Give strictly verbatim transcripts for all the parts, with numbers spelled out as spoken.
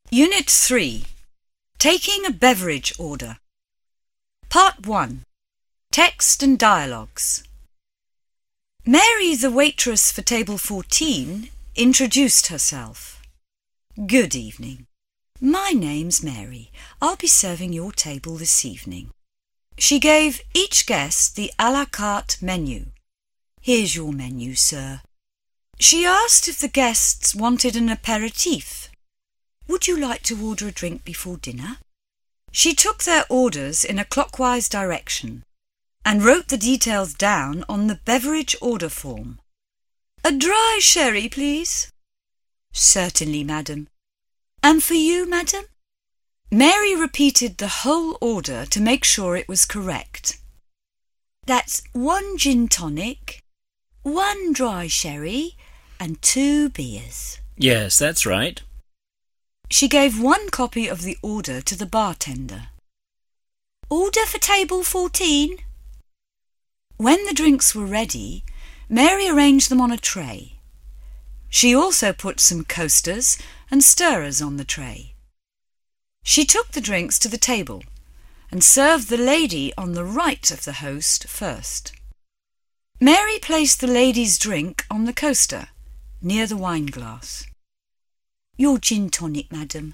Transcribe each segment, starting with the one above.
Unit three. Taking a beverage order. Part one. Text and dialogues. Mary, the waitress for table fourteen, introduced herself. Good evening. My name's Mary. I'll be serving your table this evening. She gave each guest the à la carte menu. Here's your menu, sir. She asked if the guests wanted an apéritif. Would you like to order a drink before dinner? She took their orders in a clockwise direction and wrote the details down on the beverage order form. A dry sherry, please. Certainly, madam. And for you, madam? Mary repeated the whole order to make sure it was correct. That's one gin tonic, one dry sherry, and two beers. Yes, that's right. She gave one copy of the order to the bartender. Order for table fourteen. When the drinks were ready, Mary arranged them on a tray. She also put some coasters and stirrers on the tray. She took the drinks to the table and served the lady on the right of the host first. Mary placed the lady's drink on the coaster, near the wine glass. Your gin tonic, madam.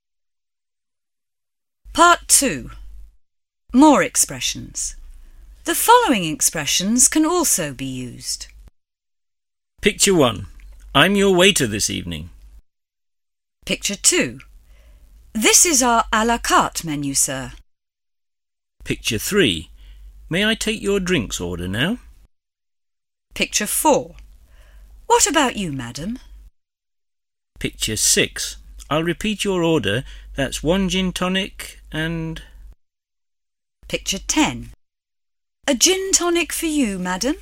Part two. More expressions. The following expressions can also be used. Picture one. I'm your waiter this evening. Picture two. This is our à la carte menu, sir. Picture three. May I take your drinks order now? Picture four. What about you, madam? Picture six. I'll repeat your order. That's one gin tonic and... Picture ten. A gin tonic for you, madam.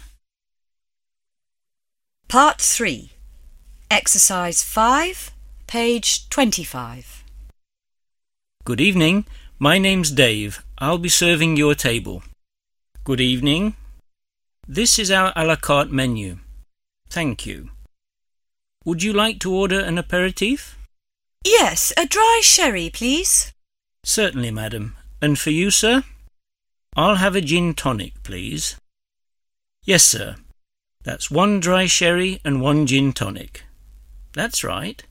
Part three. Exercise five, page twenty-five. Good evening. My name's Dave. I'll be serving your table. Good evening. This is our à la carte menu. Thank you. Would you like to order an apéritif? Yes, a dry sherry, please. Certainly, madam. And for you, sir? I'll have a gin tonic, please. Yes, sir. That's one dry sherry and one gin tonic. That's right.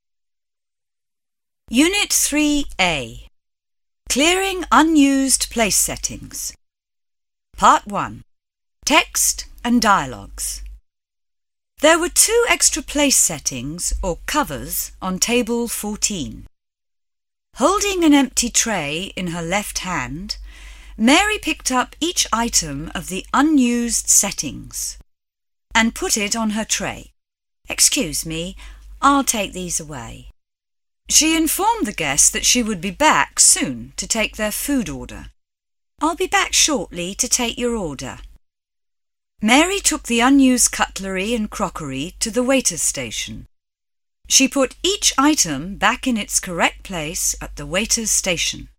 Unit three A. Clearing unused place settings. Part one. Text and dialogues. There were two extra place settings, or covers, on table fourteen. Holding an empty tray in her left hand, Mary picked up each item of the unused settings and put it on her tray. Excuse me, I'll take these away. She informed the guests that she would be back soon to take their food order. I'll be back shortly to take your order. Mary took the unused cutlery and crockery to the waiter's station. She put each item back in its correct place at the waiter's station.